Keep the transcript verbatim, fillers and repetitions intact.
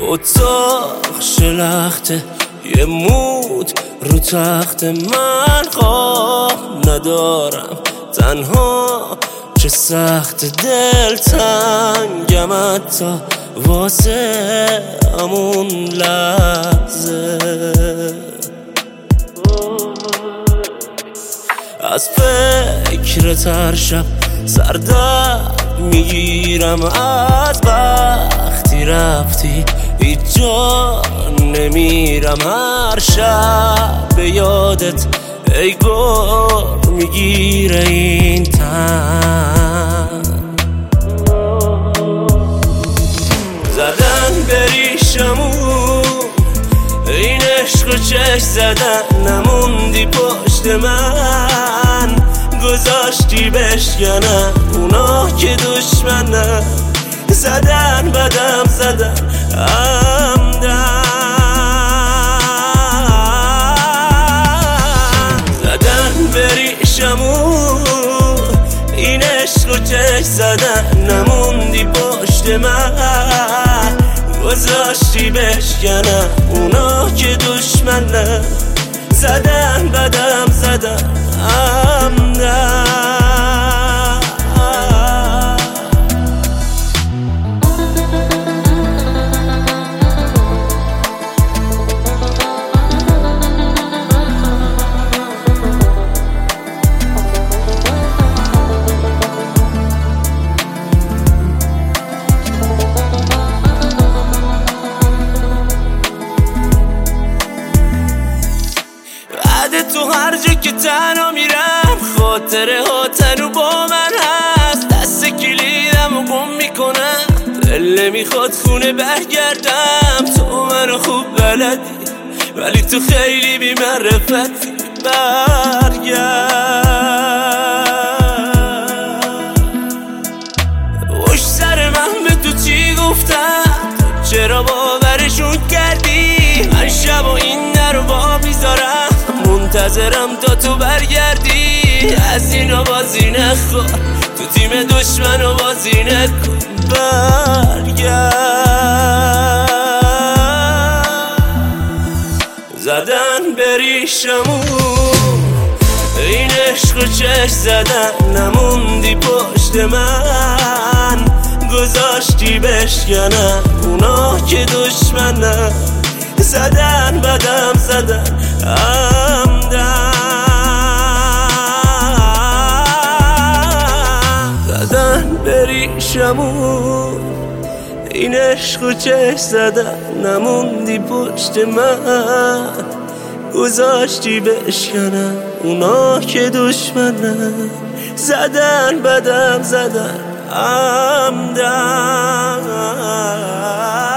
اتاق شلخته یه مود رو تخت من خواب ندارم تنها چه سخت دل تنگم حتی واسه همون لحظه از فکر هر شب سردرد میگیرم از وقتی رفتی هیچ جا نمیرم هر شب به یادت ای گل میگیره این تن زدن بریشمون این عشق چشم زدن نموندی پشت من گذاشتی بشکنن اونا که دشمنن زدن بدم زدن همدن زدن بریشمون این عشق و چشم زدن نموندی پشت من گذاشتی بشکنن اونا که دشمنن زدن بدم زدن همدن تو هر جا که تنها میرم خاطره ها تنو با من هست دست کلیدم و گم میکنم دل نمیخواد خونه برگردم تو منو خوب بلدی ولی تو خیلی بی معرفتی برگرد وش سر من به تو چی گفتم چرا باورشون کردی هر شب و این در رو با میذارم منتظرم تا تو برگردی از اینا بازی نخور تو تیم دشمن و بازی نکن برگرد زدن بریشمون این عشق و چشم زدن نموندی پشت من گذاشتی بشکنن اونا که دشمنن زدن بدم زدن همدن زدن بریشمون این عشق و چشم زدن نموندی پشت من گذاشتی بشکنن اونا که دشمنن زدن بدم زدن همدن